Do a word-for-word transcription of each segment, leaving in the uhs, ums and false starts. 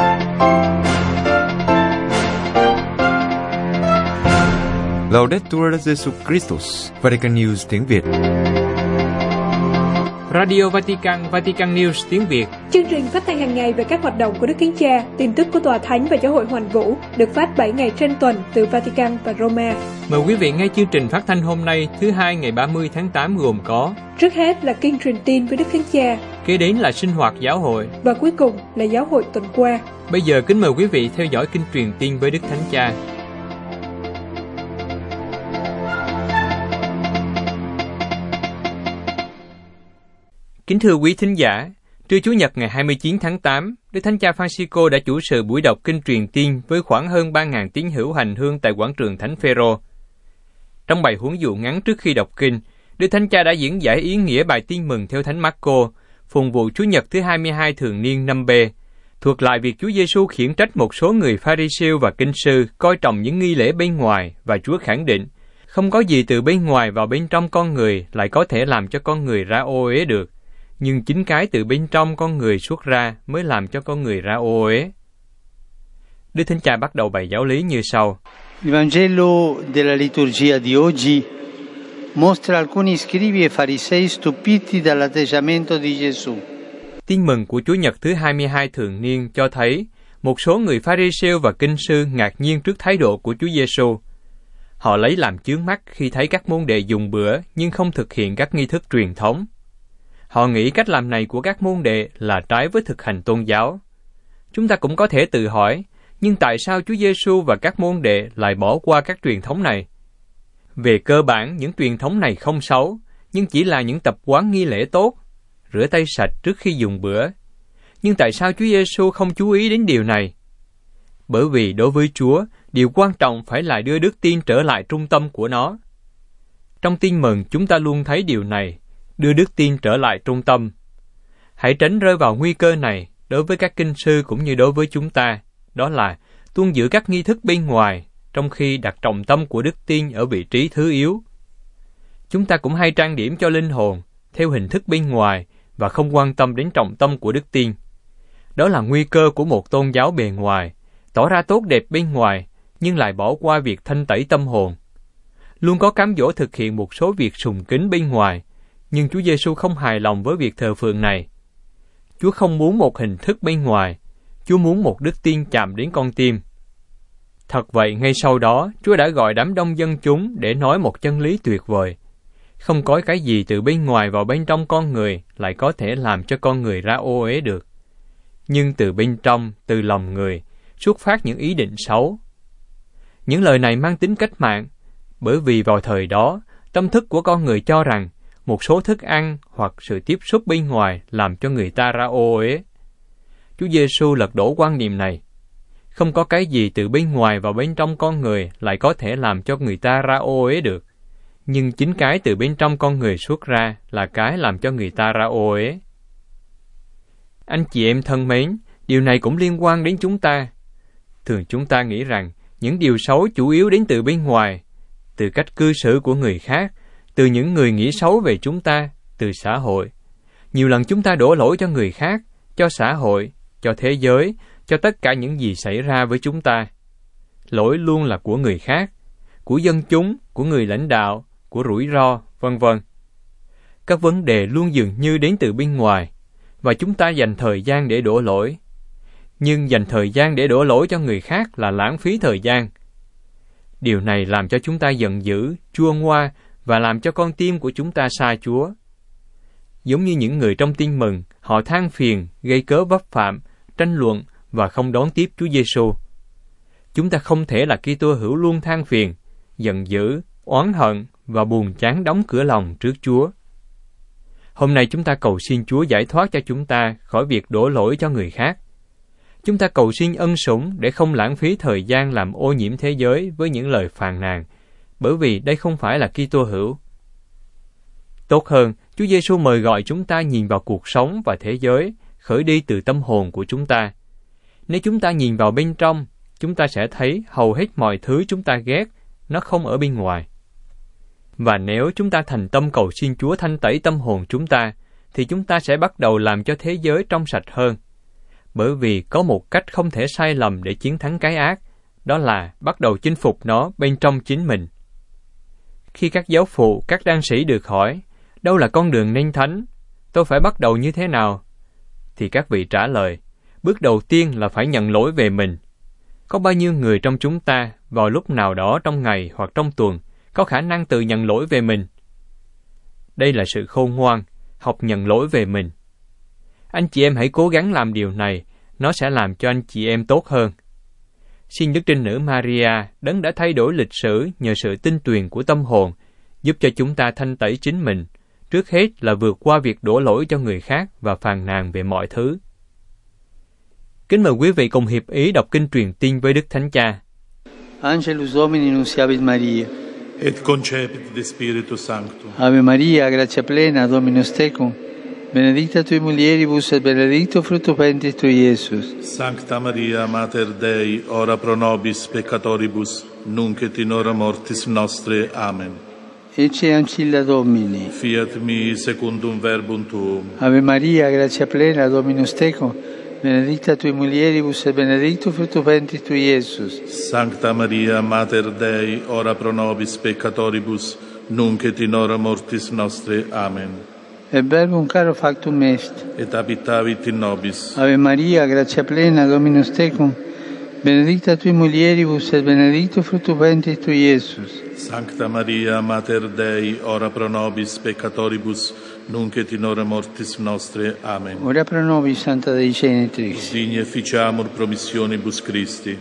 Laudetur Jesus Christus, Vatican News tiếng Việt. Radio Vatican, Vatican News tiếng Việt. Chương trình phát thanh hàng ngày về các hoạt động của Đức Thánh Cha, tin tức của Tòa Thánh và Giáo hội Hoàn Vũ được phát bảy ngày trên tuần từ Vatican và Roma. Mời quý vị nghe chương trình phát thanh hôm nay thứ hai ngày ba mươi tháng tám gồm có: trước hết là kinh truyền tin với Đức Thánh Cha, kế đến là sinh hoạt giáo hội và cuối cùng là giáo hội tuần qua. Bây giờ kính mời quý vị theo dõi kinh truyền tin với Đức Thánh Cha. Kính thưa quý thính giả, trưa Chủ nhật ngày hai mươi chín tháng tám, Đức Thánh Cha Francisco đã chủ sự buổi đọc kinh truyền tin với khoảng hơn ba nghìn tín hữu hành hương tại quảng trường Thánh Phêrô. Trong bài huấn dụ ngắn trước khi đọc kinh, Đức Thánh Cha đã diễn giải ý nghĩa bài tin mừng theo Thánh Mác-cô, phụng vụ Chủ nhật thứ hai mươi hai thường niên năm B, thuật lại việc Chúa Giêsu khiển trách một số người Pha-ri-siêu và kinh sư coi trọng những nghi lễ bên ngoài, và Chúa khẳng định không có gì từ bên ngoài vào bên trong con người lại có thể làm cho con người ra ô uế được, nhưng chính cái từ bên trong con người xuất ra mới làm cho con người ra ô uế. Đức Thánh Cha bắt đầu bài giáo lý như sau. Il Vangelo della liturgia di oggi mostra alcuni scribi e farisei stupiti dall'atteggiamento di Gesù. Tin mừng của Chủ nhật thứ hai mươi hai thường niên cho thấy một số người Pha-ri-siêu và kinh sư ngạc nhiên trước thái độ của Chúa Giêsu. Họ lấy làm chướng mắt khi thấy các môn đệ dùng bữa nhưng không thực hiện các nghi thức truyền thống. Họ nghĩ cách làm này của các môn đệ là trái với thực hành tôn giáo. Chúng ta cũng có thể tự hỏi, nhưng tại sao Chúa Giêsu và các môn đệ lại bỏ qua các truyền thống này? Về cơ bản, những truyền thống này không xấu, nhưng chỉ là những tập quán nghi lễ tốt, rửa tay sạch trước khi dùng bữa. Nhưng tại sao Chúa Giêsu không chú ý đến điều này? Bởi vì đối với Chúa, điều quan trọng phải là đưa đức tin trở lại trung tâm của nó. Trong tin mừng, chúng ta luôn thấy điều này, đưa đức tin trở lại trung tâm. Hãy tránh rơi vào nguy cơ này đối với các kinh sư cũng như đối với chúng ta, đó là tuân giữ các nghi thức bên ngoài, trong khi đặt trọng tâm của đức tin ở vị trí thứ yếu. Chúng ta cũng hay trang điểm cho linh hồn theo hình thức bên ngoài và không quan tâm đến trọng tâm của đức tin. Đó là nguy cơ của một tôn giáo bề ngoài, tỏ ra tốt đẹp bên ngoài, nhưng lại bỏ qua việc thanh tẩy tâm hồn. Luôn có cám dỗ thực hiện một số việc sùng kính bên ngoài, nhưng Chúa Giêsu không hài lòng với việc thờ phượng này. Chúa không muốn một hình thức bên ngoài, Chúa muốn một đức tin chạm đến con tim. Thật vậy, ngay sau đó, Chúa đã gọi đám đông dân chúng để nói một chân lý tuyệt vời. Không có cái gì từ bên ngoài vào bên trong con người lại có thể làm cho con người ra ô uế được. Nhưng từ bên trong, từ lòng người, xuất phát những ý định xấu. Những lời này mang tính cách mạng, bởi vì vào thời đó, tâm thức của con người cho rằng một số thức ăn hoặc sự tiếp xúc bên ngoài làm cho người ta ra ô uế. Chúa Giêsu lật đổ quan niệm này. Không có cái gì từ bên ngoài vào bên trong con người lại có thể làm cho người ta ra ô uế được. Nhưng chính cái từ bên trong con người xuất ra là cái làm cho người ta ra ô uế. Anh chị em thân mến, điều này cũng liên quan đến chúng ta. Thường chúng ta nghĩ rằng những điều xấu chủ yếu đến từ bên ngoài, từ cách cư xử của người khác, từ những người nghĩ xấu về chúng ta, từ xã hội. Nhiều lần chúng ta đổ lỗi cho người khác, cho xã hội, cho thế giới, cho tất cả những gì xảy ra với chúng ta. Lỗi luôn là của người khác, của dân chúng, của người lãnh đạo, của rủi ro, vân vân. Các vấn đề luôn dường như đến từ bên ngoài, và chúng ta dành thời gian để đổ lỗi. Nhưng dành thời gian để đổ lỗi cho người khác là lãng phí thời gian. Điều này làm cho chúng ta giận dữ, chua ngoa, và làm cho con tim của chúng ta xa Chúa. Giống như những người trong tin mừng, họ than phiền, gây cớ vấp phạm, tranh luận và không đón tiếp Chúa Giêsu. Chúng ta không thể là Kitô hữu luôn than phiền, giận dữ, oán hận và buồn chán đóng cửa lòng trước Chúa. Hôm nay chúng ta cầu xin Chúa giải thoát cho chúng ta khỏi việc đổ lỗi cho người khác. Chúng ta cầu xin ân sủng để không lãng phí thời gian làm ô nhiễm thế giới với những lời phàn nàn, bởi vì đây không phải là Kitô hữu. Tốt hơn, Chúa Giêsu mời gọi chúng ta nhìn vào cuộc sống và thế giới, khởi đi từ tâm hồn của chúng ta. Nếu chúng ta nhìn vào bên trong, chúng ta sẽ thấy hầu hết mọi thứ chúng ta ghét, nó không ở bên ngoài. Và nếu chúng ta thành tâm cầu xin Chúa thanh tẩy tâm hồn chúng ta, thì chúng ta sẽ bắt đầu làm cho thế giới trong sạch hơn. bởi vì có một cách không thể sai lầm để chiến thắng cái ác, đó là bắt đầu chinh phục nó bên trong chính mình. Khi các giáo phụ, các đan sĩ được hỏi, đâu là con đường nên thánh? Tôi phải bắt đầu như thế nào? Thì các vị trả lời, bước đầu tiên là phải nhận lỗi về mình. Có bao nhiêu người trong chúng ta, vào lúc nào đó trong ngày hoặc trong tuần, có khả năng tự nhận lỗi về mình? Đây là sự khôn ngoan, học nhận lỗi về mình. Anh chị em hãy cố gắng làm điều này, nó sẽ làm cho anh chị em tốt hơn. Xin Đức Trinh Nữ Maria, Đấng đã thay đổi lịch sử nhờ sự tinh tuyền của tâm hồn, giúp cho chúng ta thanh tẩy chính mình, trước hết là vượt qua việc đổ lỗi cho người khác và phàn nàn về mọi thứ. Kính mời quý vị cùng hiệp ý đọc kinh truyền tin với Đức Thánh Cha. Angelus Domini nunciavit Maria. Et concepit de Spiritu Sanctum. Ave Maria, gratia plena, Dominus tecum. Benedicta tui mulieribus et benedictus fructus ventris tui, Iesus. Sancta Maria, Mater Dei, ora pro nobis peccatoribus, nunc et in hora mortis nostre. Amen. Ecce ancilla Domini. Fiat mi secundum verbum tuum. Ave Maria, gratia plena, Dominus tecum. Benedicta tui mulieribus et benedictus fructus ventris tui, Iesus. Sancta Maria, Mater Dei, ora pro nobis peccatoribus, nunc et in hora mortis nostre. Amen. Et verbum caro factum est. Et habitavit in nobis. Ave Maria, gratia plena, Dominus tecum. Benedicta tui mulieribus et benedictus fructus ventris tui, Iesus. Sancta Maria, Mater Dei, ora pro nobis peccatoribus, nunc et in hora mortis nostre. Amen. Ora pro nobis, Santa Dei Genitrix. Digne ficiamur promissionibus Christi.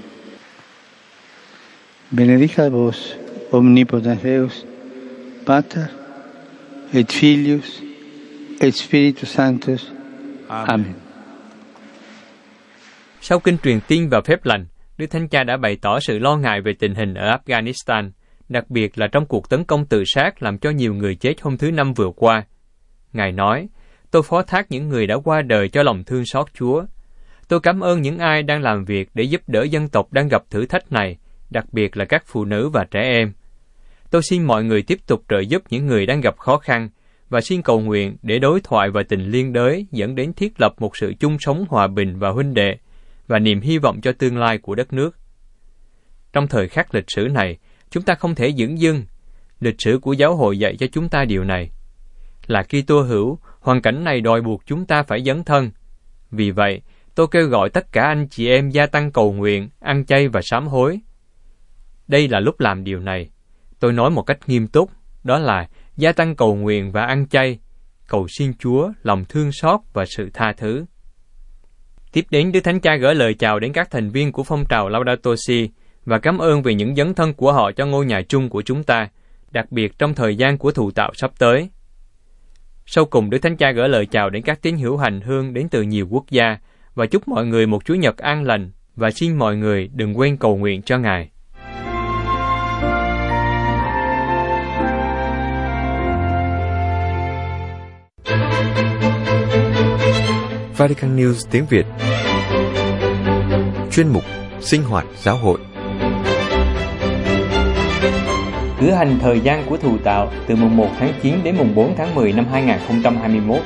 Benedicat vos, omnipotens Deus, Pater, et Filius, et Spiritus Sanctus. Amen. Amen. Sau kinh truyền tin và phép lành, Đức Thánh Cha đã bày tỏ sự lo ngại về tình hình ở Afghanistan, đặc biệt là trong cuộc tấn công tự sát làm cho nhiều người chết hôm thứ Năm vừa qua. Ngài nói, tôi phó thác những người đã qua đời cho lòng thương xót Chúa. Tôi cảm ơn những ai đang làm việc để giúp đỡ dân tộc đang gặp thử thách này, đặc biệt là các phụ nữ và trẻ em. Tôi xin mọi người tiếp tục trợ giúp những người đang gặp khó khăn, và xin cầu nguyện để đối thoại và tình liên đới dẫn đến thiết lập một sự chung sống hòa bình và huynh đệ, và niềm hy vọng cho tương lai của đất nước. Trong thời khắc lịch sử này, chúng ta không thể dửng dưng. Lịch sử của giáo hội dạy cho chúng ta điều này. Là Kitô hữu, hoàn cảnh này đòi buộc chúng ta phải dấn thân. Vì vậy, tôi kêu gọi tất cả anh chị em gia tăng cầu nguyện, ăn chay và sám hối. Đây là lúc làm điều này. Tôi nói một cách nghiêm túc, đó là gia tăng cầu nguyện và ăn chay, cầu xin Chúa lòng thương xót và sự tha thứ. Tiếp đến, Đức Thánh Cha gửi lời chào đến các thành viên của phong trào Laudato Si và cảm ơn về những dấn thân của họ cho ngôi nhà chung của chúng ta, đặc biệt trong thời gian của thụ tạo sắp tới. Sau cùng, Đức Thánh Cha gửi lời chào đến các tín hữu hành hương đến từ nhiều quốc gia và chúc mọi người một Chủ nhật an lành và xin mọi người đừng quên cầu nguyện cho Ngài. Vatican News tiếng Việt. Chuyên mục Sinh hoạt giáo hội. Cử hành thời gian của thù tạo từ mùng một tháng chín đến mùng bốn tháng mười năm hai nghìn không trăm hai mươi mốt.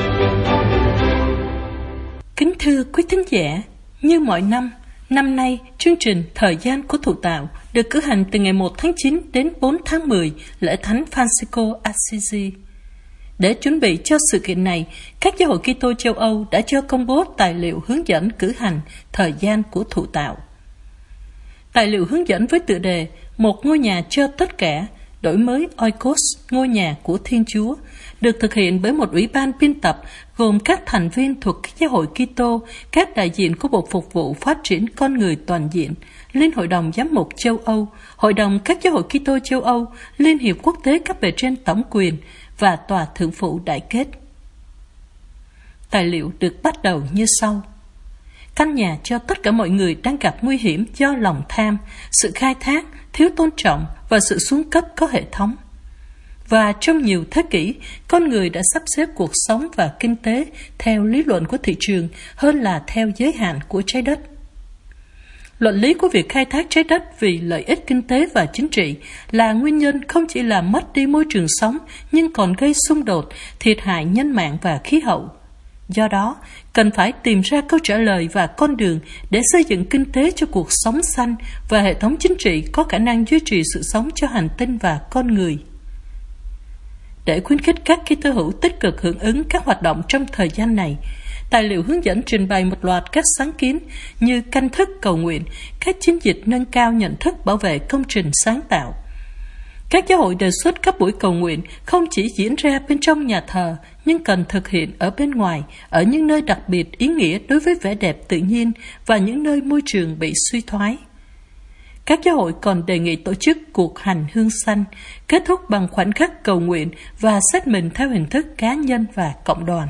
Kính thưa quý thính giả, như mọi năm, năm nay chương trình Thời gian của thụ tạo được cử hành từ ngày một tháng chín đến bốn tháng mười, lễ Thánh Francisco Assisi. Để chuẩn bị cho sự kiện này, các giáo hội Kitô châu Âu đã cho công bố tài liệu hướng dẫn cử hành thời gian của thụ tạo. Tài liệu hướng dẫn với tựa đề Một ngôi nhà cho tất cả, đổi mới Oikos, ngôi nhà của Thiên Chúa, được thực hiện bởi một ủy ban biên tập gồm các thành viên thuộc các giáo hội Kitô, các đại diện của Bộ Phục vụ Phát triển Con Người Toàn diện, Liên Hội đồng Giám mục châu Âu, Hội đồng các giáo hội Kitô châu Âu, Liên hiệp quốc tế cấp bề trên tổng quyền và Tòa Thượng phụ Đại kết. Tài liệu được bắt đầu như sau. Căn nhà cho tất cả mọi người đang gặp nguy hiểm do lòng tham, sự khai thác, thiếu tôn trọng và sự xuống cấp có hệ thống. Và trong nhiều thế kỷ, con người đã sắp xếp cuộc sống và kinh tế theo lý luận của thị trường hơn là theo giới hạn của trái đất. Luận lý của việc khai thác trái đất vì lợi ích kinh tế và chính trị là nguyên nhân không chỉ làm mất đi môi trường sống nhưng còn gây xung đột, thiệt hại nhân mạng và khí hậu. Do đó, cần phải tìm ra câu trả lời và con đường để xây dựng kinh tế cho cuộc sống xanh và hệ thống chính trị có khả năng duy trì sự sống cho hành tinh và con người. Để khuyến khích các Kitô hữu tích cực hưởng ứng các hoạt động trong thời gian này, tài liệu hướng dẫn trình bày một loạt các sáng kiến như canh thức cầu nguyện, các chiến dịch nâng cao nhận thức bảo vệ công trình sáng tạo. Các giáo hội đề xuất các buổi cầu nguyện không chỉ diễn ra bên trong nhà thờ, nhưng cần thực hiện ở bên ngoài, ở những nơi đặc biệt ý nghĩa đối với vẻ đẹp tự nhiên và những nơi môi trường bị suy thoái. Các giáo hội còn đề nghị tổ chức cuộc hành hương xanh, kết thúc bằng khoảnh khắc cầu nguyện và xét mình theo hình thức cá nhân và cộng đoàn.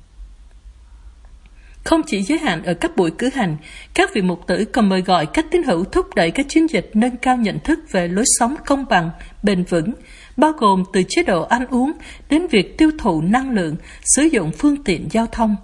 Không chỉ giới hạn ở các buổi cử hành, các vị mục tử còn mời gọi các tín hữu thúc đẩy các chiến dịch nâng cao nhận thức về lối sống công bằng, bền vững, bao gồm từ chế độ ăn uống đến việc tiêu thụ năng lượng, sử dụng phương tiện giao thông.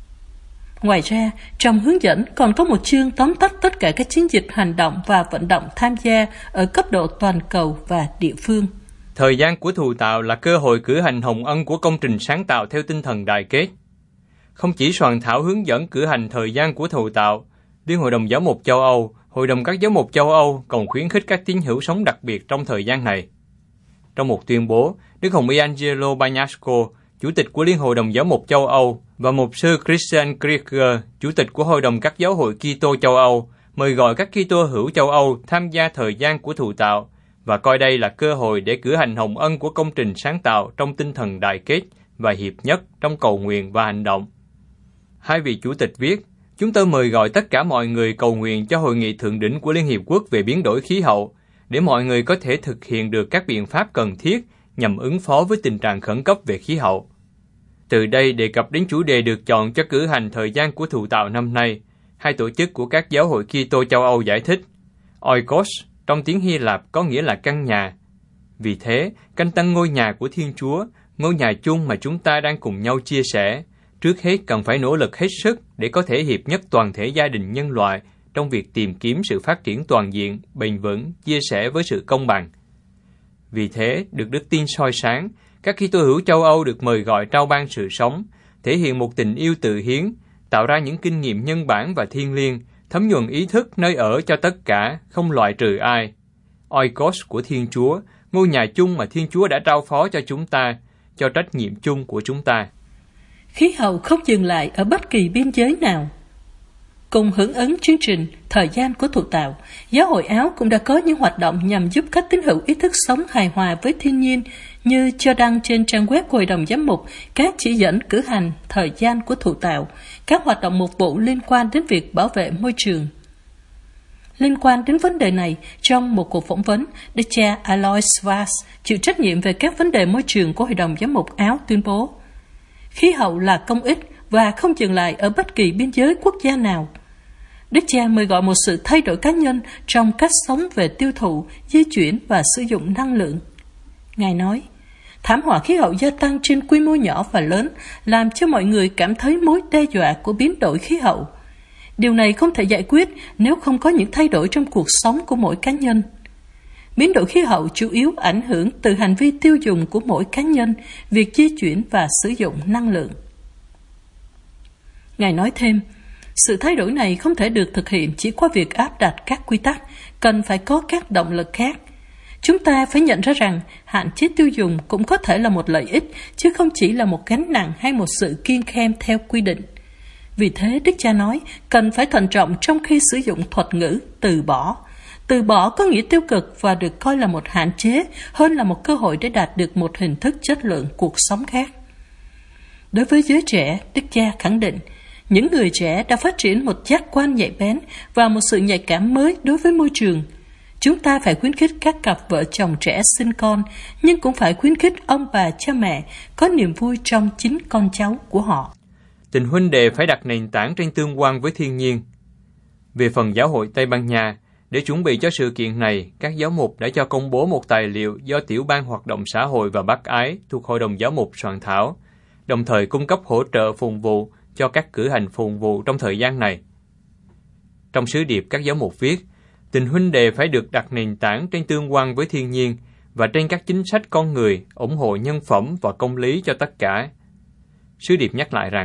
Ngoài ra, trong hướng dẫn còn có một chương tóm tắt tất cả các chiến dịch hành động và vận động tham gia ở cấp độ toàn cầu và địa phương. Thời gian của thụ tạo là cơ hội cử hành hồng ân của công trình sáng tạo theo tinh thần đại kết. Không chỉ soạn thảo hướng dẫn cử hành thời gian của thụ tạo, Liên Hội đồng Giáo mục châu Âu, Hội đồng các Giáo mục châu Âu còn khuyến khích các tín hữu sống đặc biệt trong thời gian này. Trong một tuyên bố, Đức Hồng Y Angelo Bagnasco, Chủ tịch của Liên Hội đồng Giáo mục châu Âu, và Mục sư Christian Krieger, Chủ tịch của Hội đồng các Giáo hội Kitô châu Âu, mời gọi các Kitô hữu châu Âu tham gia thời gian của thụ tạo và coi đây là cơ hội để cử hành hồng ân của công trình sáng tạo trong tinh thần đại kết và hiệp nhất trong cầu nguyện và hành động. Hai vị chủ tịch viết, chúng tôi mời gọi tất cả mọi người cầu nguyện cho Hội nghị Thượng đỉnh của Liên Hiệp Quốc về biến đổi khí hậu, để mọi người có thể thực hiện được các biện pháp cần thiết nhằm ứng phó với tình trạng khẩn cấp về khí hậu. Từ đây đề cập đến chủ đề được chọn cho cử hành thời gian của thụ tạo năm nay, hai tổ chức của các giáo hội Kitô châu Âu giải thích, Oikos trong tiếng Hy Lạp có nghĩa là căn nhà. Vì thế, canh tân ngôi nhà của Thiên Chúa, ngôi nhà chung mà chúng ta đang cùng nhau chia sẻ, trước hết cần phải nỗ lực hết sức để có thể hiệp nhất toàn thể gia đình nhân loại trong việc tìm kiếm sự phát triển toàn diện, bền vững, chia sẻ với sự công bằng. Vì thế, được đức tin soi sáng, các Kitô hữu châu Âu được mời gọi trao ban sự sống, thể hiện một tình yêu tự hiến, tạo ra những kinh nghiệm nhân bản và thiêng liêng, thấm nhuần ý thức nơi ở cho tất cả, không loại trừ ai. Oikos của Thiên Chúa, ngôi nhà chung mà Thiên Chúa đã trao phó cho chúng ta, cho trách nhiệm chung của chúng ta. Khí hậu không dừng lại ở bất kỳ biên giới nào. Cùng hưởng ứng chương trình Thời gian của thụ tạo, Giáo hội Áo cũng đã có những hoạt động nhằm giúp các tín hữu ý thức sống hài hòa với thiên nhiên, như cho đăng trên trang web Hội đồng Giám mục các chỉ dẫn cử hành thời gian của thụ tạo, các hoạt động mục vụ liên quan đến việc bảo vệ môi trường. Liên quan đến vấn đề này, trong một cuộc phỏng vấn, đức cha Alois Vaz, chịu trách nhiệm về các vấn đề môi trường của Hội đồng Giám mục Áo tuyên bố, khí hậu là công ích và không dừng lại ở bất kỳ biên giới quốc gia nào. Đức cha mời gọi một sự thay đổi cá nhân trong cách sống về tiêu thụ, di chuyển và sử dụng năng lượng. Ngài nói, thảm họa khí hậu gia tăng trên quy mô nhỏ và lớn làm cho mọi người cảm thấy mối đe dọa của biến đổi khí hậu. Điều này không thể giải quyết nếu không có những thay đổi trong cuộc sống của mỗi cá nhân. Biến đổi khí hậu chủ yếu ảnh hưởng từ hành vi tiêu dùng của mỗi cá nhân, việc di chuyển và sử dụng năng lượng. Ngài nói thêm, sự thay đổi này không thể được thực hiện chỉ qua việc áp đặt các quy tắc, cần phải có các động lực khác. Chúng ta phải nhận ra rằng hạn chế tiêu dùng cũng có thể là một lợi ích, chứ không chỉ là một gánh nặng hay một sự kiêng khem theo quy định. Vì thế, Đức Cha nói, cần phải thận trọng trong khi sử dụng thuật ngữ từ bỏ. Từ bỏ có nghĩa tiêu cực và được coi là một hạn chế hơn là một cơ hội để đạt được một hình thức chất lượng cuộc sống khác. Đối với giới trẻ, Đức Cha khẳng định, những người trẻ đã phát triển một giác quan nhạy bén và một sự nhạy cảm mới đối với môi trường. Chúng ta phải khuyến khích các cặp vợ chồng trẻ sinh con, nhưng cũng phải khuyến khích ông bà cha mẹ có niềm vui trong chính con cháu của họ. Tình huynh đệ phải đặt nền tảng trên tương quan với thiên nhiên. Về phần giáo hội Tây Ban Nha, để chuẩn bị cho sự kiện này, các giáo mục đã cho công bố một tài liệu do Tiểu ban Hoạt động Xã hội và Bác Ái thuộc Hội đồng Giáo mục soạn thảo, đồng thời cung cấp hỗ trợ phụng vụ cho các cử hành phụng vụ trong thời gian này. Trong sứ điệp các giáo mục viết, tình huynh đệ phải được đặt nền tảng trên tương quan với thiên nhiên và trên các chính sách con người, ủng hộ nhân phẩm và công lý cho tất cả. Sứ điệp nhắc lại rằng,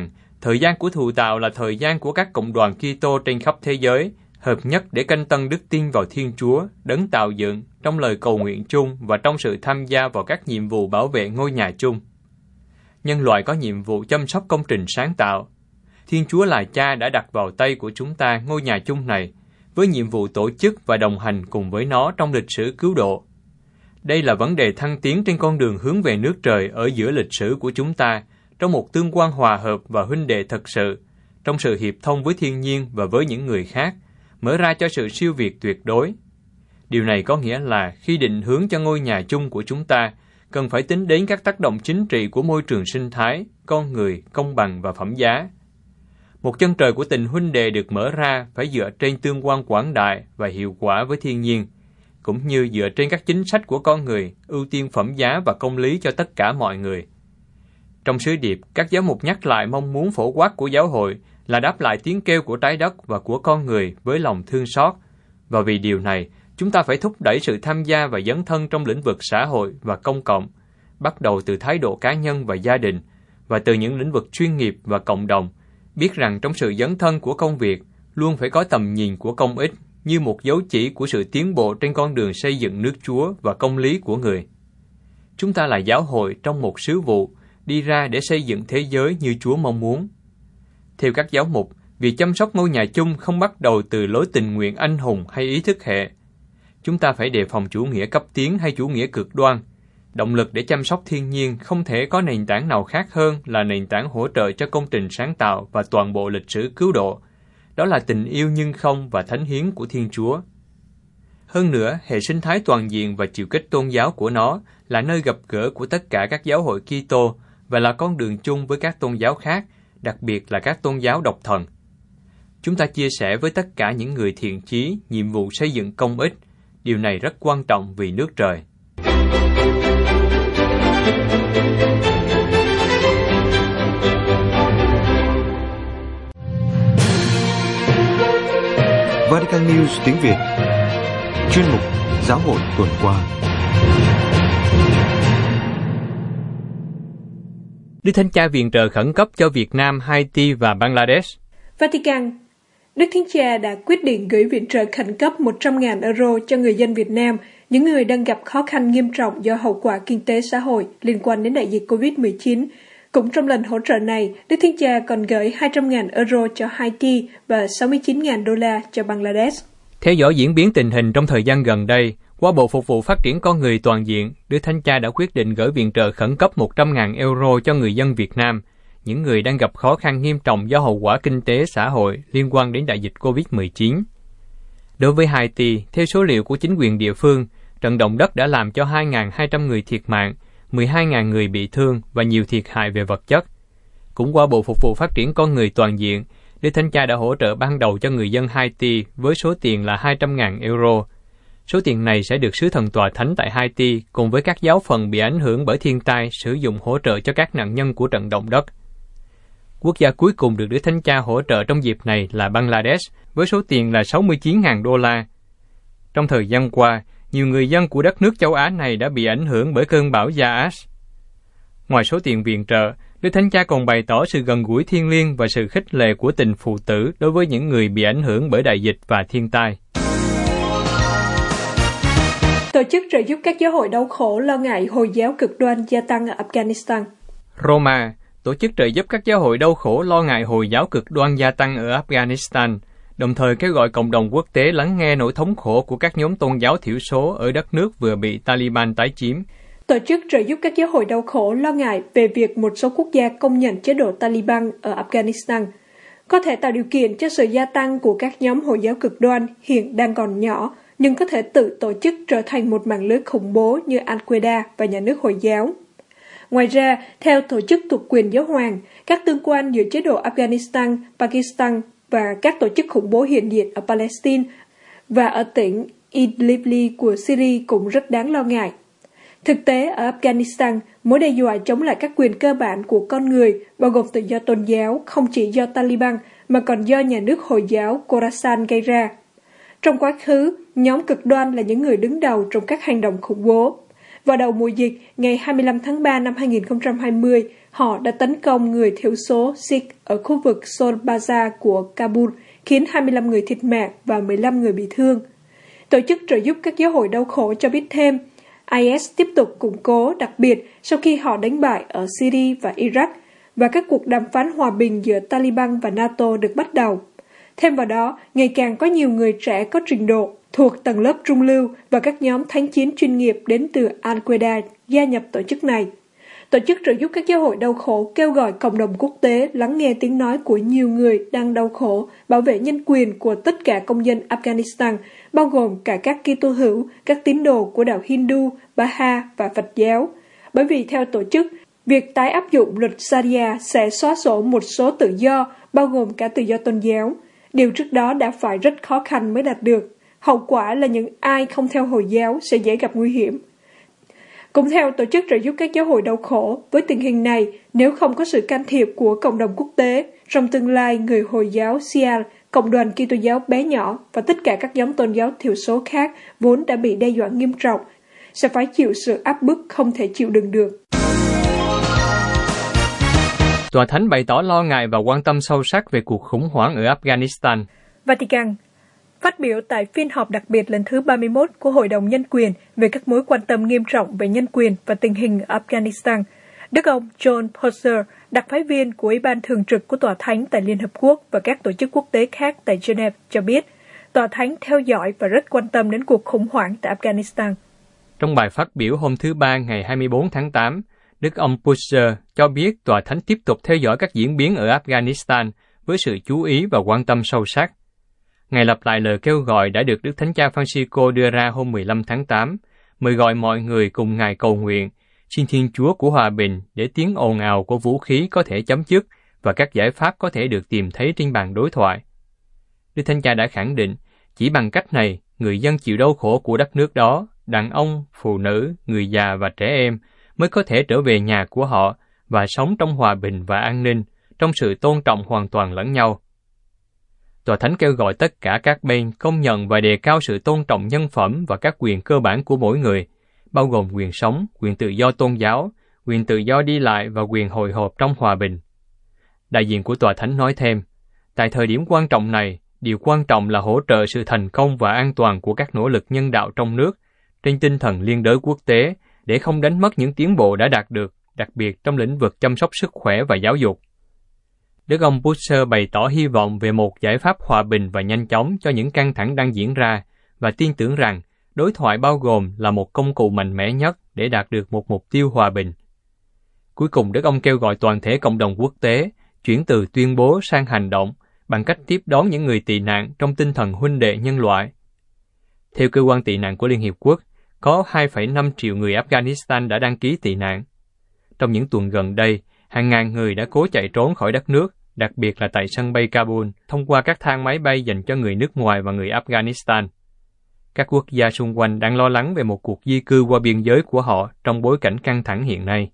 Thời gian của thụ tạo là thời gian của các cộng đoàn Kitô trên khắp thế giới, hợp nhất để canh tân đức tin vào Thiên Chúa, đấng tạo dựng, trong lời cầu nguyện chung và trong sự tham gia vào các nhiệm vụ bảo vệ ngôi nhà chung. Nhân loại có nhiệm vụ chăm sóc công trình sáng tạo. Thiên Chúa là Cha đã đặt vào tay của chúng ta ngôi nhà chung này, với nhiệm vụ tổ chức và đồng hành cùng với nó trong lịch sử cứu độ. Đây là vấn đề thăng tiến trên con đường hướng về nước trời ở giữa lịch sử của chúng ta, trong một tương quan hòa hợp và huynh đệ thật sự, trong sự hiệp thông với thiên nhiên và với những người khác, mở ra cho sự siêu việt tuyệt đối. Điều này có nghĩa là khi định hướng cho ngôi nhà chung của chúng ta, cần phải tính đến các tác động chính trị của môi trường sinh thái, con người, công bằng và phẩm giá. Một chân trời của tình huynh đệ được mở ra phải dựa trên tương quan quảng đại và hiệu quả với thiên nhiên, cũng như dựa trên các chính sách của con người, ưu tiên phẩm giá và công lý cho tất cả mọi người. Trong sứ điệp, các giáo mục nhắc lại mong muốn phổ quát của giáo hội là đáp lại tiếng kêu của trái đất và của con người với lòng thương xót, và vì điều này, chúng ta phải thúc đẩy sự tham gia và dấn thân trong lĩnh vực xã hội và công cộng, bắt đầu từ thái độ cá nhân và gia đình, và từ những lĩnh vực chuyên nghiệp và cộng đồng, biết rằng trong sự dấn thân của công việc luôn phải có tầm nhìn của công ích như một dấu chỉ của sự tiến bộ trên con đường xây dựng nước Chúa và công lý của người. Chúng ta là giáo hội trong một sứ vụ, đi ra để xây dựng thế giới như Chúa mong muốn. Theo các giáo mục, việc chăm sóc ngôi nhà chung không bắt đầu từ lối tình nguyện anh hùng hay ý thức hệ. Chúng ta phải đề phòng chủ nghĩa cấp tiến hay chủ nghĩa cực đoan. Động lực để chăm sóc thiên nhiên không thể có nền tảng nào khác hơn là nền tảng hỗ trợ cho công trình sáng tạo và toàn bộ lịch sử cứu độ. Đó là tình yêu nhưng không và thánh hiến của Thiên Chúa. Hơn nữa, hệ sinh thái toàn diện và chiều kích tôn giáo của nó là nơi gặp gỡ của tất cả các giáo hội Kitô và là con đường chung với các tôn giáo khác, đặc biệt là các tôn giáo độc thần. Chúng ta chia sẻ với tất cả những người thiện chí nhiệm vụ xây dựng công ích. Điều này rất quan trọng vì nước trời. Vatican News tiếng Việt. Chuyên mục Giáo hội tuần qua. Đức Thánh Cha viện trợ khẩn cấp cho Việt Nam, Haiti và Bangladesh. Vatican. Đức Thánh Cha đã quyết định gửi viện trợ khẩn cấp một trăm nghìn euro cho người dân Việt Nam, những người đang gặp khó khăn nghiêm trọng do hậu quả kinh tế xã hội liên quan đến đại dịch covid mười chín. Cũng trong lần hỗ trợ này, Đức Thánh Cha còn gửi hai trăm nghìn euro cho Haiti và sáu mươi chín nghìn đô la cho Bangladesh. Theo dõi diễn biến tình hình trong thời gian gần đây, qua Bộ Phục vụ Phát triển Con Người Toàn diện, Đức Thánh Cha đã quyết định gửi viện trợ khẩn cấp một trăm nghìn euro cho người dân Việt Nam, những người đang gặp khó khăn nghiêm trọng do hậu quả kinh tế xã hội liên quan đến đại dịch covid mười chín. Đối với Haiti, theo số liệu của chính quyền địa phương, trận động đất đã làm cho hai nghìn hai trăm người thiệt mạng, mười hai nghìn người bị thương và nhiều thiệt hại về vật chất. Cũng qua Bộ Phục vụ Phát triển Con Người Toàn diện, Đức Thánh Cha đã hỗ trợ ban đầu cho người dân Haiti với số tiền là hai trăm nghìn euro. Số tiền này sẽ được Sứ Thần Tòa Thánh tại Haiti cùng với các giáo phận bị ảnh hưởng bởi thiên tai sử dụng hỗ trợ cho các nạn nhân của trận động đất. Quốc gia cuối cùng được Đức Thánh Cha hỗ trợ trong dịp này là Bangladesh với số tiền là sáu mươi chín nghìn đô la. Trong thời gian qua, nhiều người dân của đất nước châu Á này đã bị ảnh hưởng bởi cơn bão Yaas. Ngoài số tiền viện trợ, Đức Thánh Cha còn bày tỏ sự gần gũi thiêng liêng và sự khích lệ của tình phụ tử đối với những người bị ảnh hưởng bởi đại dịch và thiên tai. Tổ chức trợ giúp các giáo hội đau khổ lo ngại Hồi giáo cực đoan gia tăng ở Afghanistan. Roma, tổ chức trợ giúp các giáo hội đau khổ lo ngại Hồi giáo cực đoan gia tăng ở Afghanistan, đồng thời kêu gọi cộng đồng quốc tế lắng nghe nỗi thống khổ của các nhóm tôn giáo thiểu số ở đất nước vừa bị Taliban tái chiếm. Tổ chức trợ giúp các giáo hội đau khổ lo ngại về việc một số quốc gia công nhận chế độ Taliban ở Afghanistan có thể tạo điều kiện cho sự gia tăng của các nhóm Hồi giáo cực đoan hiện đang còn nhỏ, nhưng có thể tự tổ chức trở thành một mạng lưới khủng bố như Al-Qaeda và nhà nước Hồi giáo. Ngoài ra, theo tổ chức thuộc quyền giáo hoàng, các tương quan giữa chế độ Afghanistan, Pakistan và các tổ chức khủng bố hiện diện ở Palestine và ở tỉnh Idlib của Syria cũng rất đáng lo ngại. Thực tế, ở Afghanistan, mối đe dọa chống lại các quyền cơ bản của con người, bao gồm tự do tôn giáo, không chỉ do Taliban mà còn do nhà nước Hồi giáo Khorasan gây ra. Trong quá khứ, nhóm cực đoan là những người đứng đầu trong các hành động khủng bố. Vào đầu mùa dịch, ngày hai mươi lăm tháng ba năm hai nghìn không trăm hai mươi, họ đã tấn công người thiểu số Sikh ở khu vực Son Bazaar của Kabul, khiến hai mươi lăm người thiệt mạng và mười lăm người bị thương. Tổ chức trợ giúp các giáo hội đau khổ cho biết thêm, i ét tiếp tục củng cố, đặc biệt sau khi họ đánh bại ở Syria và Iraq, và các cuộc đàm phán hòa bình giữa Taliban và NATO được bắt đầu. Thêm vào đó, ngày càng có nhiều người trẻ có trình độ thuộc tầng lớp trung lưu và các nhóm thánh chiến chuyên nghiệp đến từ Al-Qaeda gia nhập tổ chức này. Tổ chức trợ giúp các giáo hội đau khổ kêu gọi cộng đồng quốc tế lắng nghe tiếng nói của nhiều người đang đau khổ, bảo vệ nhân quyền của tất cả công dân Afghanistan, bao gồm cả các Kitô hữu, các tín đồ của đạo Hindu, Baha và Phật giáo. Bởi vì theo tổ chức, việc tái áp dụng luật Sharia sẽ xóa sổ một số tự do, bao gồm cả tự do tôn giáo. Điều trước đó đã phải rất khó khăn mới đạt được. Hậu quả là những ai không theo Hồi giáo sẽ dễ gặp nguy hiểm. Cũng theo Tổ chức trợ giúp các giáo hội đau khổ, với tình hình này, nếu không có sự can thiệp của cộng đồng quốc tế, trong tương lai người Hồi giáo Shia, cộng đoàn Kitô giáo bé nhỏ và tất cả các nhóm tôn giáo thiểu số khác vốn đã bị đe dọa nghiêm trọng, sẽ phải chịu sự áp bức không thể chịu đựng được. Tòa Thánh bày tỏ lo ngại và quan tâm sâu sắc về cuộc khủng hoảng ở Afghanistan. Vatican phát biểu tại phiên họp đặc biệt lần thứ ba mươi mốt của Hội đồng Nhân quyền về các mối quan tâm nghiêm trọng về nhân quyền và tình hình ở Afghanistan, Đức ông John Prosser, đặc phái viên của Ủy ban Thường trực của Tòa Thánh tại Liên Hợp Quốc và các tổ chức quốc tế khác tại Geneva cho biết, Tòa Thánh theo dõi và rất quan tâm đến cuộc khủng hoảng tại Afghanistan. Trong bài phát biểu hôm thứ Ba ngày hai mươi bốn tháng tám, Đức ông Prosser cho biết Tòa Thánh tiếp tục theo dõi các diễn biến ở Afghanistan với sự chú ý và quan tâm sâu sắc. Ngài lặp lại lời kêu gọi đã được Đức Thánh Cha Francisco đưa ra hôm mười lăm tháng tám, mời gọi mọi người cùng Ngài cầu nguyện, xin Thiên Chúa của hòa bình để tiếng ồn ào của vũ khí có thể chấm dứt và các giải pháp có thể được tìm thấy trên bàn đối thoại. Đức Thánh Cha đã khẳng định, chỉ bằng cách này, người dân chịu đau khổ của đất nước đó, đàn ông, phụ nữ, người già và trẻ em mới có thể trở về nhà của họ và sống trong hòa bình và an ninh, trong sự tôn trọng hoàn toàn lẫn nhau. Tòa Thánh kêu gọi tất cả các bên công nhận và đề cao sự tôn trọng nhân phẩm và các quyền cơ bản của mỗi người, bao gồm quyền sống, quyền tự do tôn giáo, quyền tự do đi lại và quyền hội họp trong hòa bình. Đại diện của Tòa Thánh nói thêm, tại thời điểm quan trọng này, điều quan trọng là hỗ trợ sự thành công và an toàn của các nỗ lực nhân đạo trong nước, trên tinh thần liên đới quốc tế, để không đánh mất những tiến bộ đã đạt được, đặc biệt trong lĩnh vực chăm sóc sức khỏe và giáo dục. Đức ông Busser bày tỏ hy vọng về một giải pháp hòa bình và nhanh chóng cho những căng thẳng đang diễn ra và tin tưởng rằng đối thoại bao gồm là một công cụ mạnh mẽ nhất để đạt được một mục tiêu hòa bình. Cuối cùng, Đức ông kêu gọi toàn thể cộng đồng quốc tế chuyển từ tuyên bố sang hành động bằng cách tiếp đón những người tị nạn trong tinh thần huynh đệ nhân loại. Theo cơ quan tị nạn của Liên Hiệp Quốc, có hai phẩy năm triệu người Afghanistan đã đăng ký tị nạn. Trong những tuần gần đây, hàng ngàn người đã cố chạy trốn khỏi đất nước, đặc biệt là tại sân bay Kabul, thông qua các thang máy bay dành cho người nước ngoài và người Afghanistan. Các quốc gia xung quanh đang lo lắng về một cuộc di cư qua biên giới của họ trong bối cảnh căng thẳng hiện nay.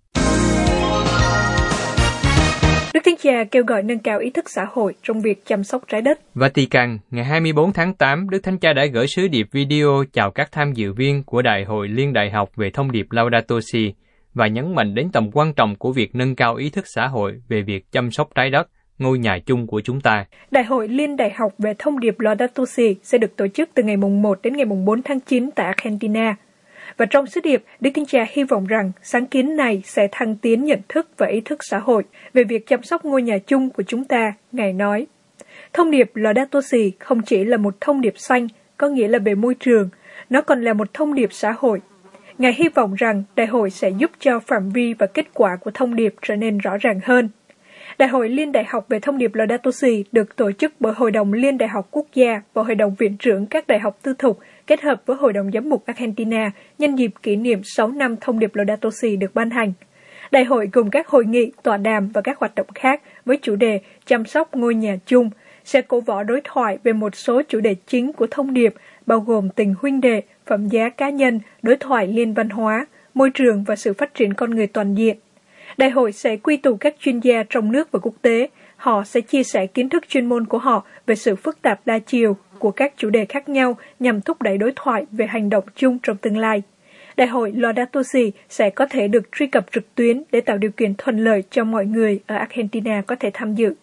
Đức Thánh Cha kêu gọi nâng cao ý thức xã hội trong việc chăm sóc trái đất. Vatican, ngày hai mươi bốn tháng tám, Đức Thánh Cha đã gửi sứ điệp video chào các tham dự viên của Đại hội Liên Đại học về thông điệp Laudato Si và nhấn mạnh đến tầm quan trọng của việc nâng cao ý thức xã hội về việc chăm sóc trái đất, ngôi nhà chung của chúng ta. Đại hội Liên Đại học về thông điệp Laudato Si sẽ được tổ chức từ ngày mùng một đến ngày mùng bốn tháng chín tại Argentina. Và trong sứ điệp, Đức Thánh Cha hy vọng rằng sáng kiến này sẽ thăng tiến nhận thức và ý thức xã hội về việc chăm sóc ngôi nhà chung của chúng ta. Ngài nói, thông điệp Laudato Si không chỉ là một thông điệp xanh, có nghĩa là về môi trường, nó còn là một thông điệp xã hội. Ngài hy vọng rằng đại hội sẽ giúp cho phạm vi và kết quả của thông điệp trở nên rõ ràng hơn. Đại hội Liên Đại học về thông điệp Laudato Si được tổ chức bởi Hội đồng Liên Đại học Quốc gia và Hội đồng Viện trưởng các đại học tư thục kết hợp với Hội đồng Giám mục Argentina nhân dịp kỷ niệm sáu năm thông điệp Laudato Si được ban hành. Đại hội gồm các hội nghị, tọa đàm và các hoạt động khác với chủ đề chăm sóc ngôi nhà chung, sẽ cổ võ đối thoại về một số chủ đề chính của thông điệp, bao gồm tình huynh đệ, phẩm giá cá nhân, đối thoại liên văn hóa, môi trường và sự phát triển con người toàn diện. Đại hội sẽ quy tụ các chuyên gia trong nước và quốc tế. Họ sẽ chia sẻ kiến thức chuyên môn của họ về sự phức tạp đa chiều của các chủ đề khác nhau nhằm thúc đẩy đối thoại về hành động chung trong tương lai. Đại hội Laudato Si sẽ có thể được truy cập trực tuyến để tạo điều kiện thuận lợi cho mọi người ở Argentina có thể tham dự.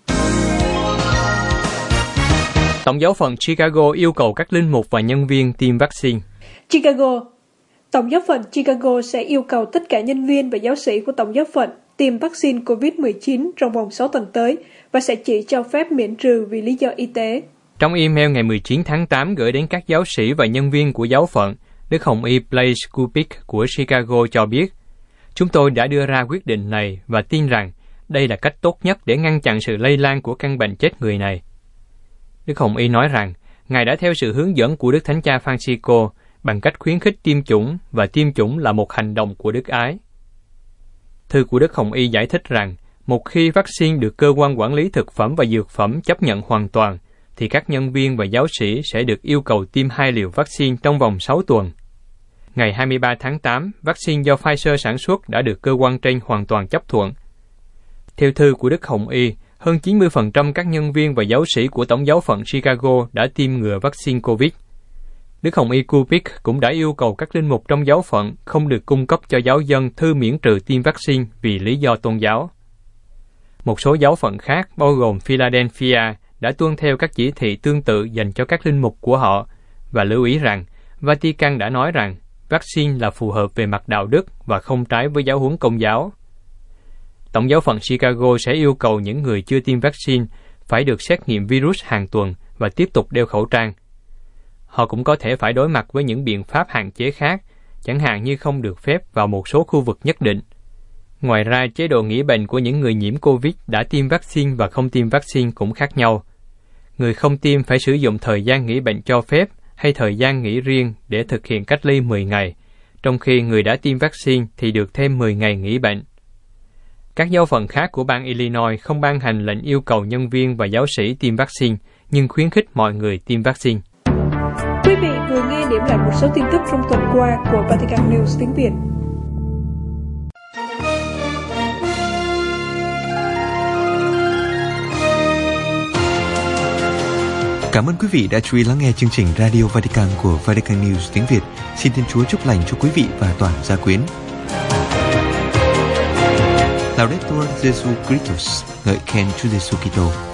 Tổng giáo phận Chicago yêu cầu các linh mục và nhân viên tiêm vaccine. Chicago Tổng giáo phận Chicago sẽ yêu cầu tất cả nhân viên và giáo sĩ của Tổng giáo phận tiêm vaccine covid mười chín trong vòng sáu tuần tới và sẽ chỉ cho phép miễn trừ vì lý do y tế. Trong email ngày mười chín tháng tám gửi đến các giáo sĩ và nhân viên của giáo phận, Đức Hồng Y Blaise Kupik của Chicago cho biết, chúng tôi đã đưa ra quyết định này và tin rằng đây là cách tốt nhất để ngăn chặn sự lây lan của căn bệnh chết người này. Đức Hồng Y nói rằng, Ngài đã theo sự hướng dẫn của Đức Thánh Cha Francisco bằng cách khuyến khích tiêm chủng và tiêm chủng là một hành động của đức ái. Thư của Đức Hồng Y giải thích rằng, một khi vaccine được cơ quan quản lý thực phẩm và dược phẩm chấp nhận hoàn toàn, thì các nhân viên và giáo sĩ sẽ được yêu cầu tiêm hai liều vaccine trong vòng sáu tuần. Ngày hai mươi ba tháng tám, vaccine do Pfizer sản xuất đã được cơ quan trên hoàn toàn chấp thuận. Theo thư của Đức Hồng Y, hơn chín mươi phần trăm các nhân viên và giáo sĩ của Tổng giáo phận Chicago đã tiêm ngừa vaccine COVID. Đức Hồng Y Kupik cũng đã yêu cầu các linh mục trong giáo phận không được cung cấp cho giáo dân thư miễn trừ tiêm vaccine vì lý do tôn giáo. Một số giáo phận khác, bao gồm Philadelphia, đã tuân theo các chỉ thị tương tự dành cho các linh mục của họ và lưu ý rằng Vatican đã nói rằng vaccine là phù hợp về mặt đạo đức và không trái với giáo huấn Công giáo. Tổng giáo phận Chicago sẽ yêu cầu những người chưa tiêm vaccine phải được xét nghiệm virus hàng tuần và tiếp tục đeo khẩu trang. Họ cũng có thể phải đối mặt với những biện pháp hạn chế khác, chẳng hạn như không được phép vào một số khu vực nhất định. Ngoài ra, chế độ nghỉ bệnh của những người nhiễm COVID đã tiêm vaccine và không tiêm vaccine cũng khác nhau. Người không tiêm phải sử dụng thời gian nghỉ bệnh cho phép hay thời gian nghỉ riêng để thực hiện cách ly mười ngày, trong khi người đã tiêm vaccine thì được thêm mười ngày nghỉ bệnh. Các giáo phận khác của bang Illinois không ban hành lệnh yêu cầu nhân viên và giáo sĩ tiêm vaccine, nhưng khuyến khích mọi người tiêm vaccine. Quý vị vừa nghe điểm lại một số tin tức trong tuần qua của Vatican News tiếng Việt. Cảm ơn quý vị đã chú ý lắng nghe chương trình Radio Vatican của Vatican News tiếng Việt. Xin Thiên Chúa chúc lành cho quý vị và toàn gia quyến. Laudetur Jesu Christus, ngợi khen Chúa Giêsu Kitô.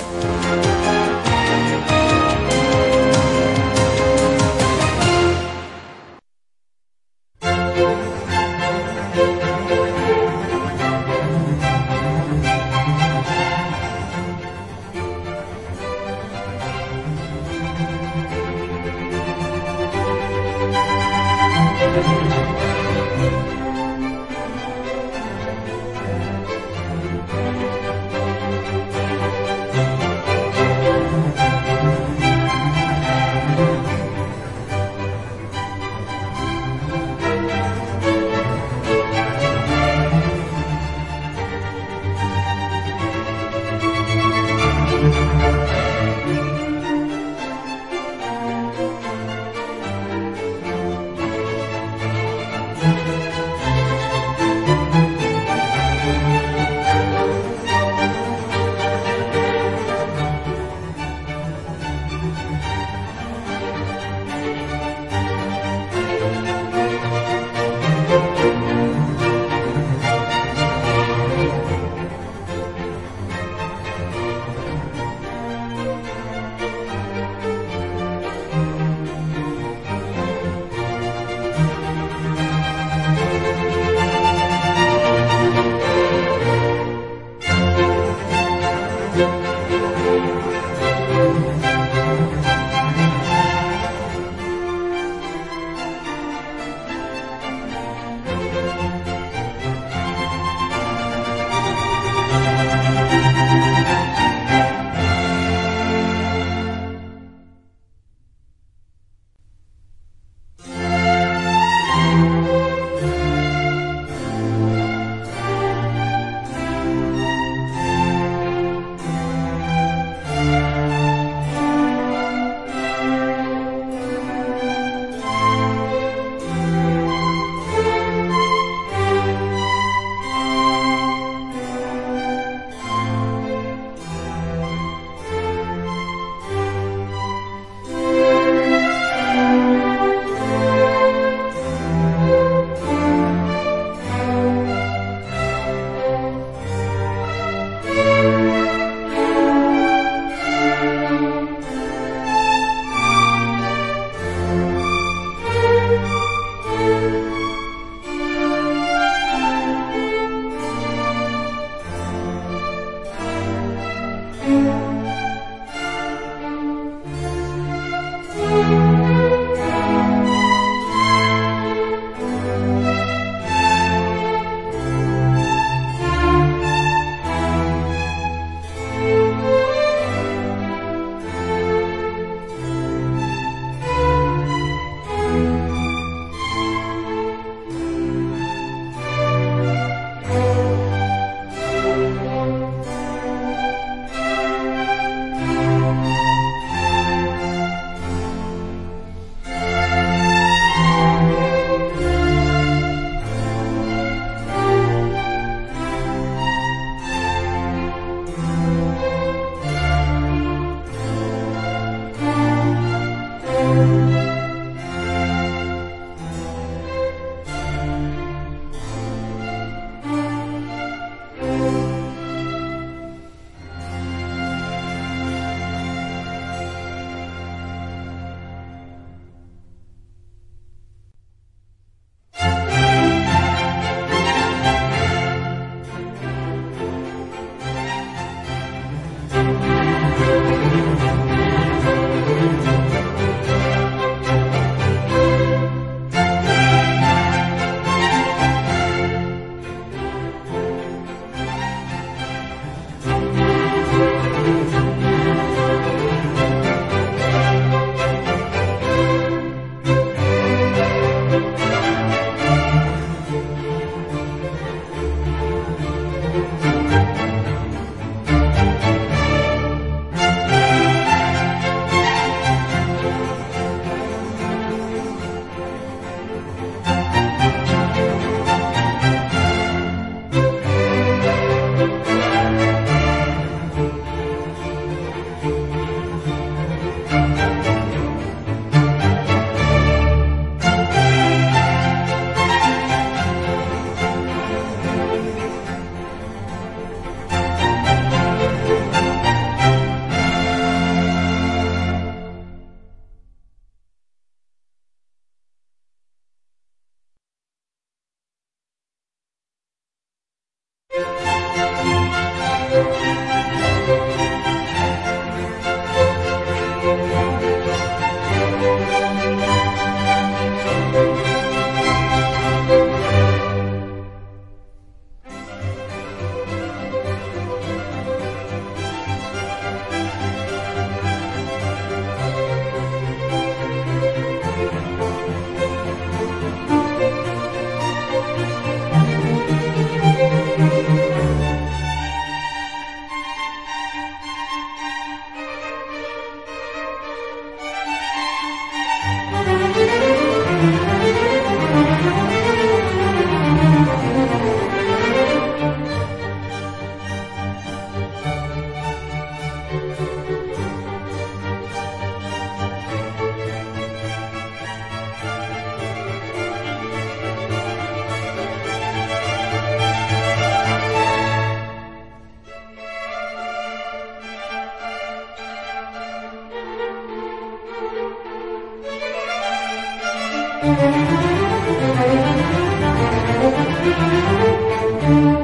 Thank you.